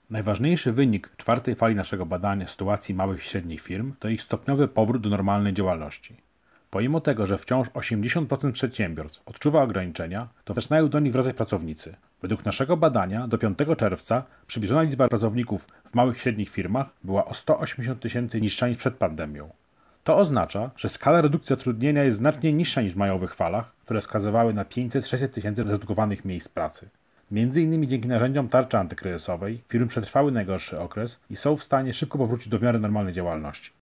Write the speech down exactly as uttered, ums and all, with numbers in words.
Najważniejszy wynik czwartej fali naszego badania sytuacji małych i średnich firm to ich stopniowy powrót do normalnej działalności. Pomimo tego, że wciąż osiemdziesiąt procent przedsiębiorstw odczuwa ograniczenia, to zaczynają do nich wracać pracownicy. Według naszego badania do piątego czerwca przybliżona liczba pracowników w małych i średnich firmach była o sto osiemdziesiąt tysięcy niższa niż przed pandemią. To oznacza, że skala redukcji zatrudnienia jest znacznie niższa niż w majowych falach, które wskazywały na pięćset do sześćset tysięcy zredukowanych miejsc pracy. Między innymi dzięki narzędziom tarczy antykryzysowej firmy przetrwały najgorszy okres i są w stanie szybko powrócić do w miarę normalnej działalności.